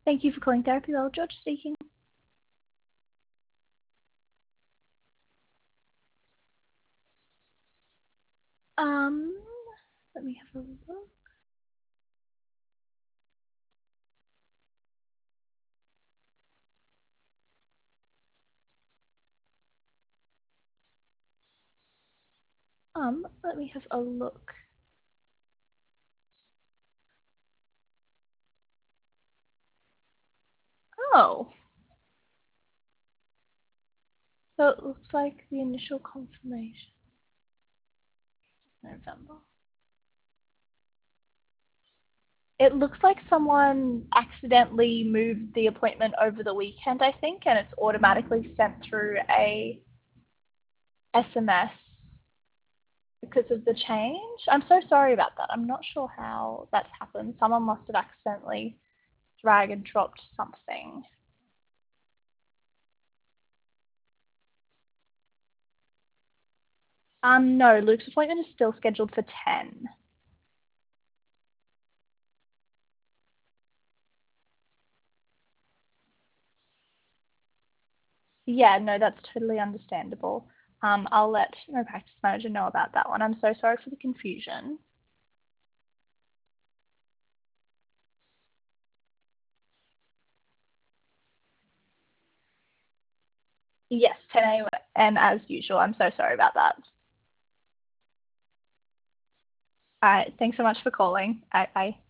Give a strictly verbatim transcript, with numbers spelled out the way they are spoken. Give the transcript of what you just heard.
Thank you for calling Therapy Well. George speaking. Um, let me have a look. Um, let me have a look. Oh. So it looks like the initial confirmation. November. It looks like someone accidentally moved the appointment over the weekend, I think, and it's automatically sent through a S M S because of the change. I'm so sorry about that. I'm not sure how that's happened. Someone must have accidentally drag and dropped something. Um, no, Luke's appointment is still scheduled for ten. Yeah, no, that's totally understandable. Um, I'll let my practice manager know about that one. I'm so sorry for the confusion. Yes, ten a m as usual. I'm so sorry about that. All right, thanks so much for calling. Bye. Bye.